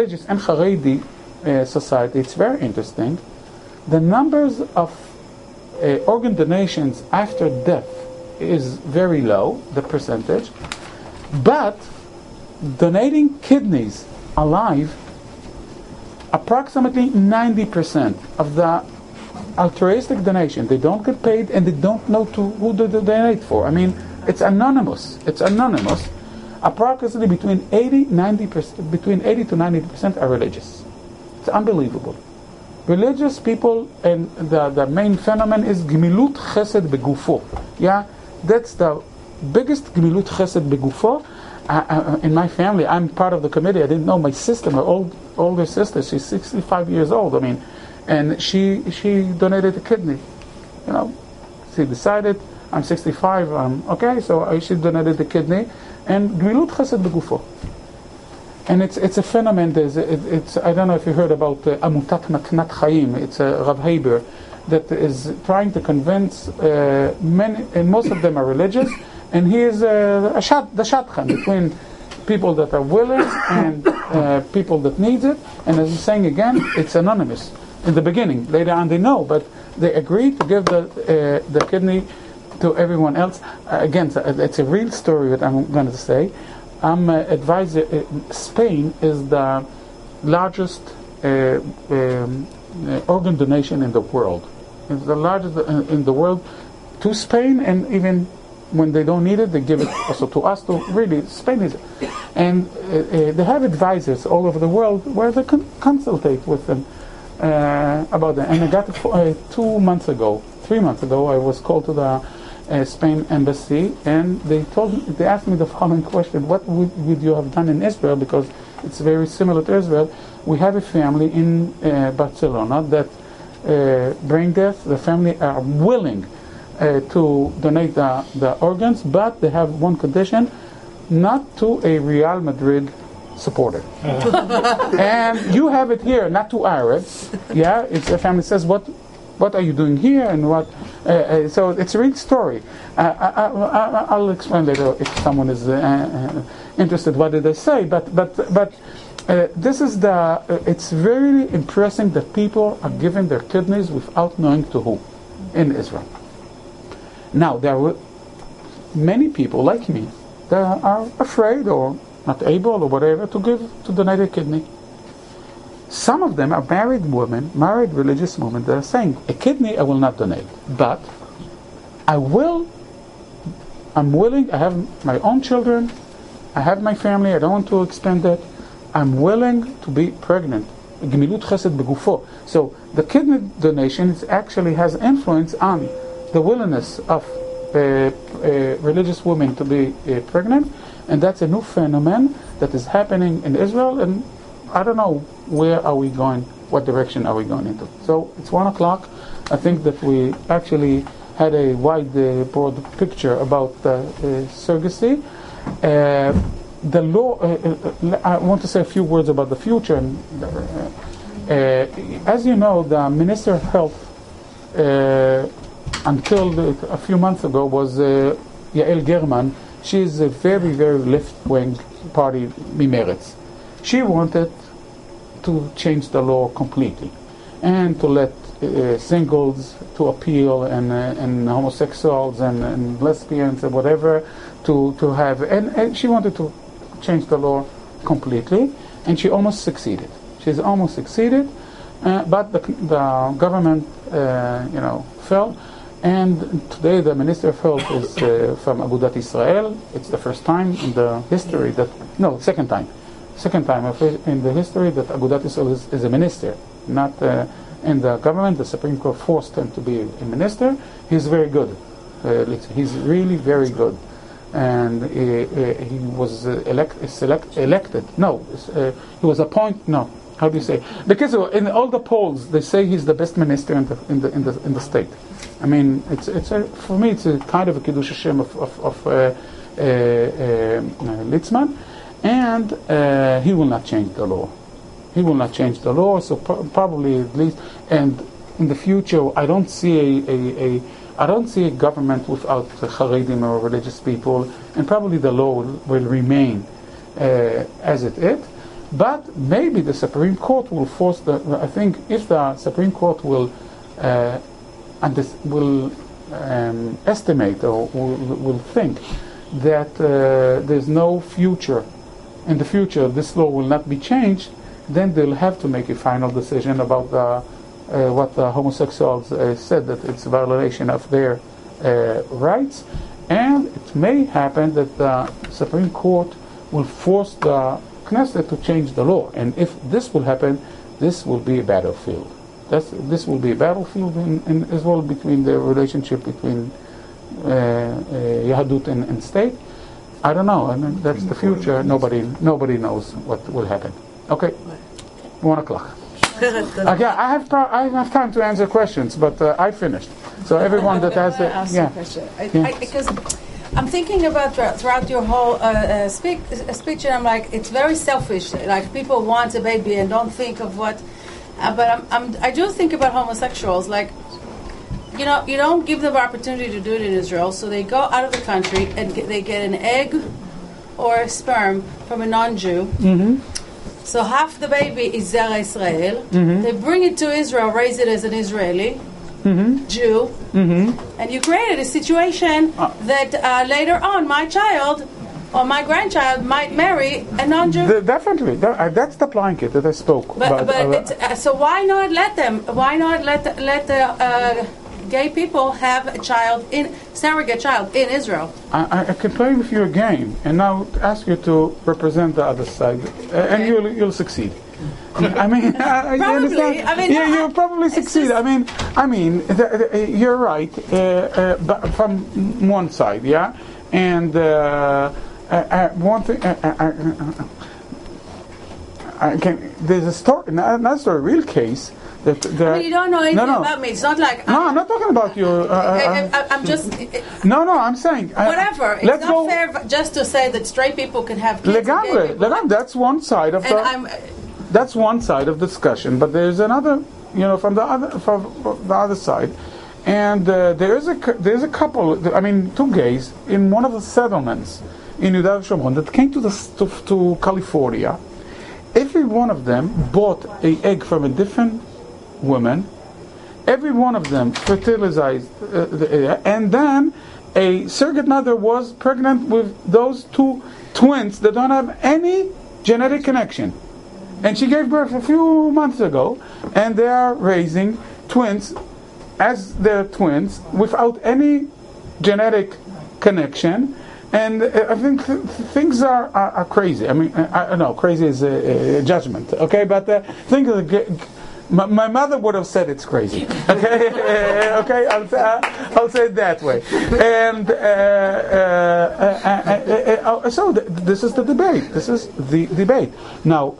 Haredi society, it's very interesting. The numbers of organ donations after death is very low, the percentage, but donating kidneys alive, approximately 90% of the altruistic donation, they don't get paid and they don't know who to donate for. I mean, it's anonymous. It's anonymous. Approximately between 80 to 90% are religious. It's unbelievable. Religious people, and the main phenomenon is gemilut chesed begufo. Yeah, that's the biggest gemilut chesed begufo. In my family, I'm part of the committee. I didn't know my sister, my older sister. She's 65 years old. I mean, and she donated a kidney. You know, she decided, I'm 65. Okay, so she donated the kidney, and gemilut chesed begufo. And it's a phenomenon. It's I don't know if you heard about Amutat Matnat Chaim. It's a Rav Haber that is trying to convince many, and most of them are religious, and he is the shadchan between people that are willing and people that need it. And as I'm saying again, it's anonymous in the beginning. Later on, they know, but they agree to give the kidney to everyone else. Again, it's a real story that I'm going to say. I'm advisor. Spain is the largest organ donation in the world. It's the largest in the world to Spain, and even when they don't need it, they give it also to us. To really, Spain is, and they have advisors all over the world where they can consultate with them about that. And I got it 3 months ago. I was called to the Spain embassy, and they asked me the following question: what would you have done in Israel? Because it's very similar to Israel. We have a family in Barcelona that brain death. The family are willing to donate the organs, but they have one condition: not to a Real Madrid supporter. And you have it here, not to Arabs. Yeah, it's a family says, what are you doing here, and what? So it's a real story. I'll explain later if someone is interested. What did they say? But this is it's very impressive that people are giving their kidneys without knowing to who in Israel. Now there are many people like me that are afraid or not able or whatever to donate a kidney. Some of them are married women, married religious women, that are saying, a kidney I will not donate, but I'm willing, I have my own children, I have my family, I don't want to expand that, I'm willing to be pregnant. Gemilut chesed begufo. So the kidney donation actually has influence on the willingness of religious women to be pregnant, and that's a new phenomenon that is happening in Israel, and I don't know where are we going, what direction are we going into. So it's 1 o'clock. I think that we actually had a wide, broad picture about surrogacy. The law, I want to say a few words about the future. As you know, the Minister of Health until a few months ago was Yael German. She is a very, very left-wing party, Mimeretz. She wanted to change the law completely and to let singles to appeal and homosexuals and lesbians and whatever to have, and she wanted to change the law completely, and she almost succeeded. She's almost succeeded, but the government fell. And today the Minister of Health is from Agudat Israel. It's the first time in the history second time in the history that Agudat Israel is a minister, not in the government. The Supreme Court forced him to be a minister. He's very good. He's really very good, and he was elected. No, he was appointed. No, how do you say? Because in all the polls they say he's the best minister in the state. I mean, for me it's a kind of a kiddush Hashem of Litzman, and he will not change the law. He will not change the law. So probably at least, and in the future, I don't see a government without Haredim or religious people, and probably the law will remain as it is. But maybe the Supreme Court will force I think if the Supreme Court will will estimate or will think that there's no future, in the future this law will not be changed, then they'll have to make a final decision about what the homosexuals said, that it's a violation of their rights, and it may happen that the Supreme Court will force the Knesset to change the law. And if this will happen, this will be a battlefield. This will be a battlefield in Israel between the relationship between Yahadut and state. I don't know. I mean, that's the future. Nobody knows what will happen. Okay, 1 o'clock. Okay, I have time to answer questions, but I finished. So everyone that has the question. Because I'm thinking about throughout your whole speech, and I'm like, it's very selfish. Like, people want a baby and don't think of what. But I do think about homosexuals. Like, you don't give them opportunity to do it in Israel, so they go out of the country and they get an egg or a sperm from a non-Jew. Mm-hmm. So half the baby is Zera Israel. Mm-hmm. They bring it to Israel, raise it as an Israeli Jew, and you created a situation that later on my child or my grandchild might marry a non-Jew. Definitely, that's the blanket that I spoke about. But so why not let them? Why not let the gay people have a surrogate child in Israel? I can play with your game, and now ask you to represent the other side, and you'll succeed. I mean, probably. You understand? I mean, you'll probably succeed. I mean, you're right, but from one side, yeah. And one thing, there's a story, another real case. You don't know anything about me. It's not like I'm not talking about you. I'm just. No, I'm saying whatever. It's not fair just to say that straight people can have kids. Legendre. That's one side of that's one side of discussion. But there's another, from the other side, and there's a couple. I mean, two gays in one of the settlements in Yehuda Shomron that came to California. Every one of them bought an egg from a different woman. Every one of them fertilized and then a surrogate mother was pregnant with those two twins that don't have any genetic connection, and she gave birth a few months ago, and they are raising twins as their twins without any genetic connection. And I think things are crazy. I mean, I know crazy is a judgment, okay? But my mother would have said it's crazy. Okay, okay. I'll say it that way. And so this is the debate. This is the debate. Now,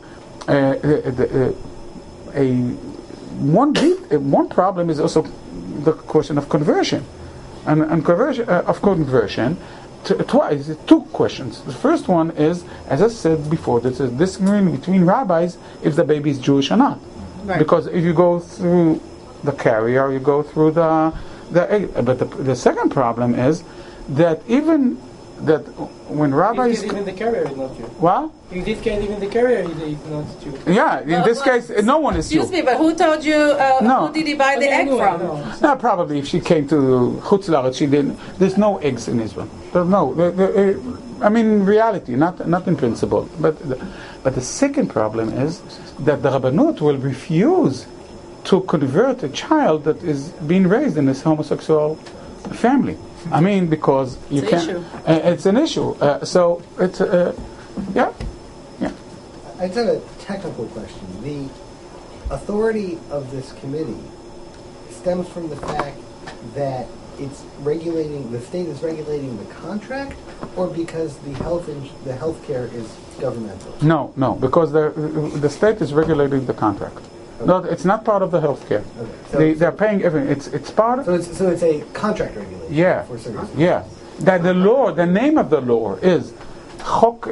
one problem is also the question of conversion, and conversion. Two questions. The first one is, as I said before, there's a disagreement between rabbis if the baby is Jewish or not. Right. Because if you go through the carrier, you go through the egg. But the second problem is that even that when rabbis... Even the carrier is not Jew. What? In this case, even the carrier is not Jew. Yeah, in this case, no one is Jew. Excuse me, but who told you, who did he buy the egg from? No, probably if she came to Chutz La'aretz, she didn't. There's no eggs in Israel. No, I mean in reality, not in principle. But the second problem is that the Rabbanut will refuse to convert a child that is being raised in this homosexual family. I mean, because you can't. It's an issue. So it's yeah. I just have a technical question. The authority of this committee stems from the fact that it's regulating, the state is regulating the contract, or because the healthcare is governmental? No, because the state is regulating the contract. Okay. No, it's not part of the healthcare. Okay. They're paying everything. It's part of. So it's a contract regulation. Yeah. For services. Yeah. That the law, the name of the law is Chok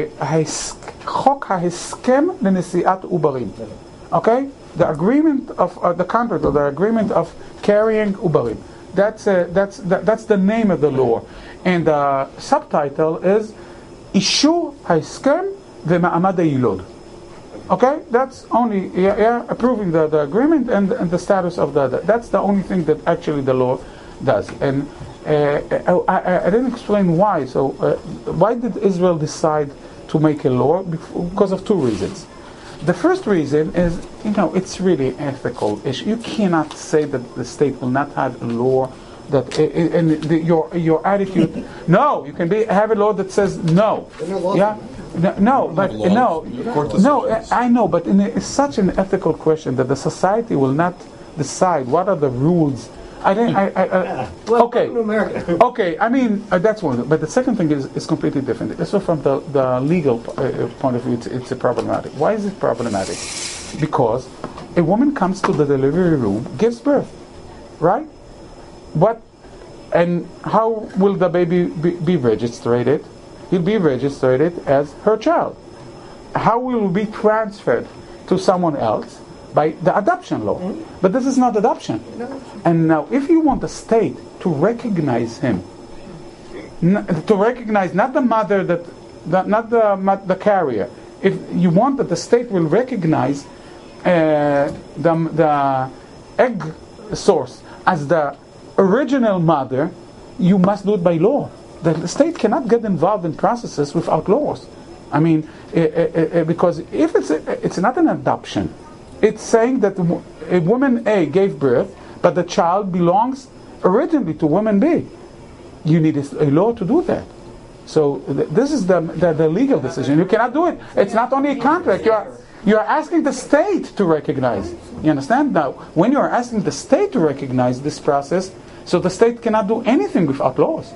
HaHeskem Lenesiat Ubarim. Okay, the agreement of the contract, or the agreement of carrying Ubarim. That's the name of the law, and the subtitle is Ishur HaHeskem VeMa'amad HaYilod. Okay, that's only approving the agreement and the status of that's the only thing that actually the law does. And I didn't explain why. So why did Israel decide to make a law? Because of two reasons. The first reason is, it's really an ethical issue. You cannot say that the state will not have a law that, your attitude. No, you can have a law that says no. Yeah. No, I know, but it's such an ethical question that the society will not decide what are the rules. Okay. I mean, that's one. But the second thing is completely different. So from the legal point of view, it's problematic. Why is it problematic? Because a woman comes to the delivery room, gives birth, right? And how will the baby be registered? He'll be registered as her child. How will it be transferred to someone else? By the adoption law. Mm-hmm. But this is not adoption. No. And now, if you want the state to recognize him, to recognize not the mother, not the carrier, if you want that the state will recognize the egg source as the original mother, you must do it by law. The state cannot get involved in processes without laws. I mean, because if it's not an adoption, it's saying that a woman A gave birth, but the child belongs originally to woman B. You need a law to do that. So this is the legal decision. You cannot do it. It's not only a contract. You are asking the state to recognize. You understand? Now, when you are asking the state to recognize this process, so the state cannot do anything without laws.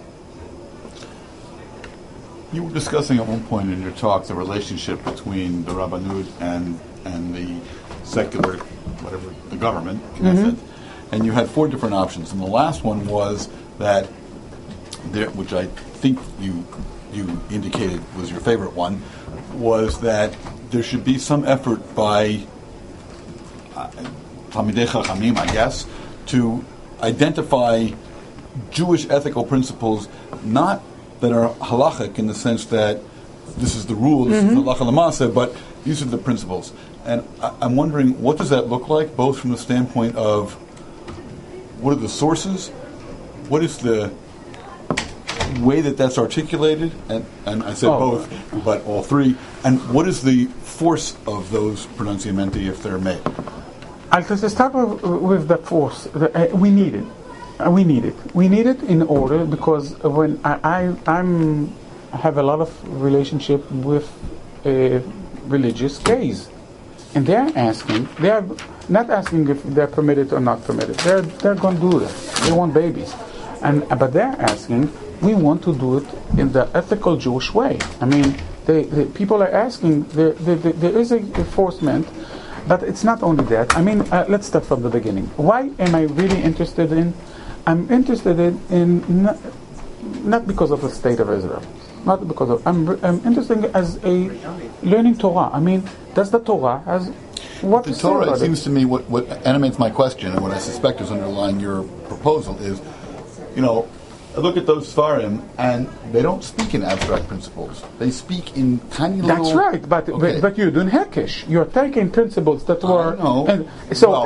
You were discussing at one point in your talk the relationship between the Rabbanut and the secular, whatever, the government, Knesset, and you had four different options. And the last one was that, which I think you indicated was your favorite one, was that there should be some effort by Talmidei Chachamim, I guess, to identify Jewish ethical principles, not that are halachic in the sense that this is the rule, this is halacha l'maaseh, but these are the principles. And I'm wondering, what does that look like, both from the standpoint of what are the sources, what is the way that that's articulated, and I said both, but all three, and what is the force of those pronunciamenti if they're made? I'll just start with the force. We need it. We need it. We need it in order, because when I have a lot of relationship with religious gays, and they are not asking if they're permitted or not permitted. They're going to do that. They want babies, but they're asking, we want to do it in the ethical Jewish way. I mean, the people are asking. There is a enforcement. But it's not only that. I mean, let's start from the beginning. Why am I really interested in? I'm interested in not because of the state of Israel. Not because of. I'm interested as a learning Torah. I mean, does the Torah has what the Torah? It seems to me what animates my question and what I suspect is underlying your proposal is, I look at those Sfarim, and they don't speak in abstract principles. They speak in tiny little... That's right, but you're doing Hekesh. You're taking principles that were... And so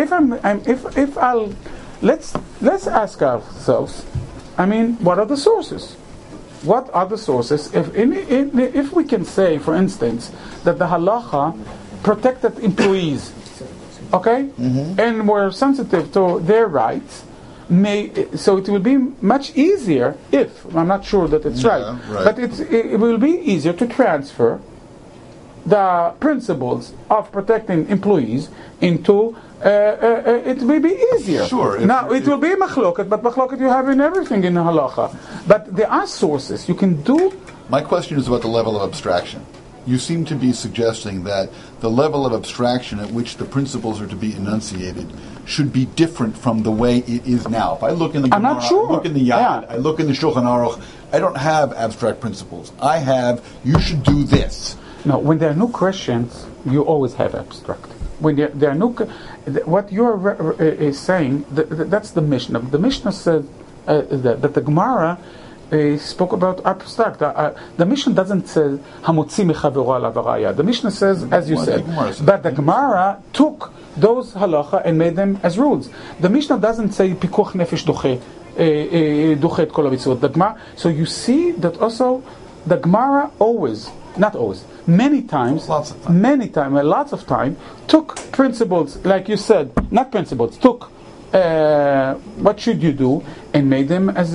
let's ask ourselves, I mean, what are the sources? What are the sources? If we can say, for instance, that the halacha protected employees, okay? And were sensitive to their rights, so it will be much easier if, I'm not sure that it's right, but it will be easier to transfer the principles of protecting employees into, it will be easier. Sure. Now, it will be machloket, but machloket you have in everything in halacha. But there are sources. You can do... My question is about the level of abstraction. You seem to be suggesting that the level of abstraction at which the principles are to be enunciated should be different from the way it is now. If I look in the Gemara, I'm not sure. I look in the Yad, I look in the Shulchan Aruch, I don't have abstract principles. I have, you should do this. No, when there are no questions, you always have abstract. When there are no... What you're saying, that's the Mishnah. The Mishnah says that the Gemara spoke about abstract. The Mishnah doesn't say "Hamotzi mechavero alav haraya." The Mishnah says, as you said, but the Gemara took those halacha and made them as rules. The Mishnah doesn't say pikuach nefesh doche et kol hamitzvot. The Gemara. So you see that also the Gemara always, not always, many times, lots of time, took principles, like you said, not principles, took what should you do, and made them as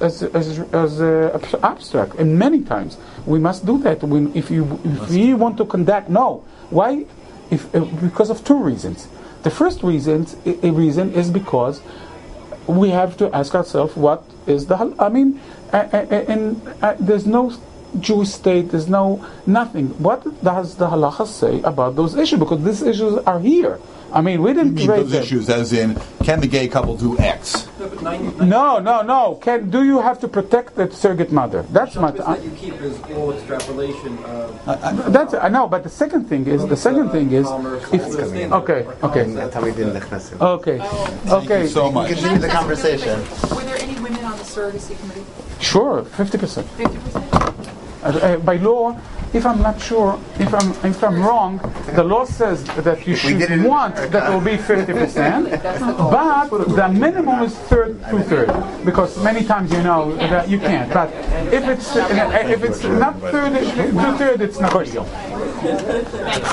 abstract. And many times we must do that. If we want to conduct, no. Why? Because of two reasons. The first reason is because we have to ask ourselves, what is the? There's no Jewish state. There's nothing. What does the halacha say about those issues? Because these issues are here. I mean, we didn't create those issues, as in, can the gay couple do X? No. Do you have to protect the surrogate mother? That's my. That you keep is all extrapolation of. That's I know, but the second thing is okay. Thank you so much. Continue the conversation. Were there any women on the surrogacy committee? Sure, 50%. 50%. By law, if I'm not sure, if I'm wrong, the law says that you should want that will be 50%, but the minimum is two-thirds, because many times you know that you can't. But if it's not two-thirds, it's negotiable.